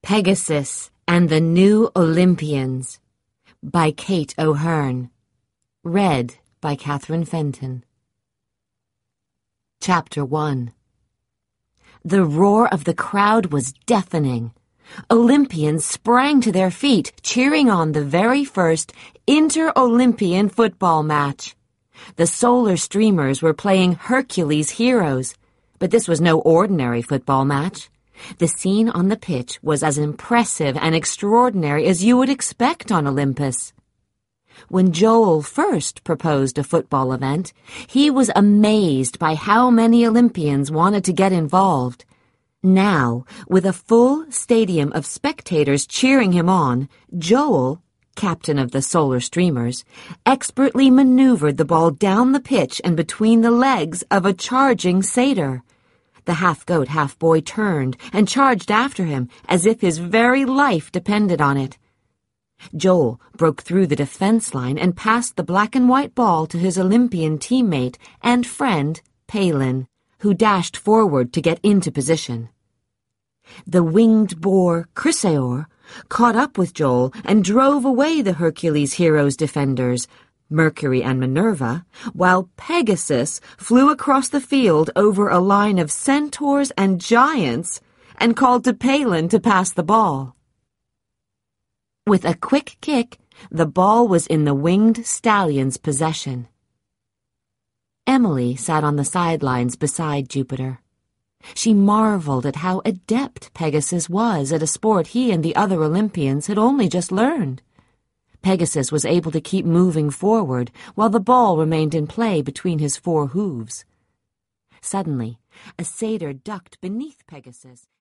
Pegasus and the New Olympians by Kate O'Hearn. Read by Catherine Fenton. Chapter 1. The roar of the crowd was deafening. Olympians sprang to their feet, cheering on the very first inter-Olympian football match. The Solar Streamers were playing Hercules Heroes, but this was no ordinary football match. The scene on the pitch was as impressive and extraordinary as you would expect on Olympus. When Joel first proposed a football event, he was amazed by how many Olympians wanted to get involved. Now, with a full stadium of spectators cheering him on, Joel, captain of the Solar Streamers, expertly maneuvered the ball down the pitch and between the legs of a charging satyr. The half-goat, half-boy turned and charged after him as if his very life depended on it. Joel broke through the defense line and passed the black-and-white ball to his Olympian teammate and friend, Palin, who dashed forward to get into position. The winged boar, Chrysaor, caught up with Joel and drove away the Hercules Heroes defenders, Mercury and Minerva, while Pegasus flew across the field over a line of centaurs and giants and called to Palin to pass the ball. With a quick kick, the ball was in the winged stallion's possession. Emily sat on the sidelines beside Jupiter. She marveled at how adept Pegasus was at a sport he and the other Olympians had only just learned. Pegasus was able to keep moving forward while the ball remained in play between his 4 hooves. Suddenly, a satyr ducked beneath Pegasus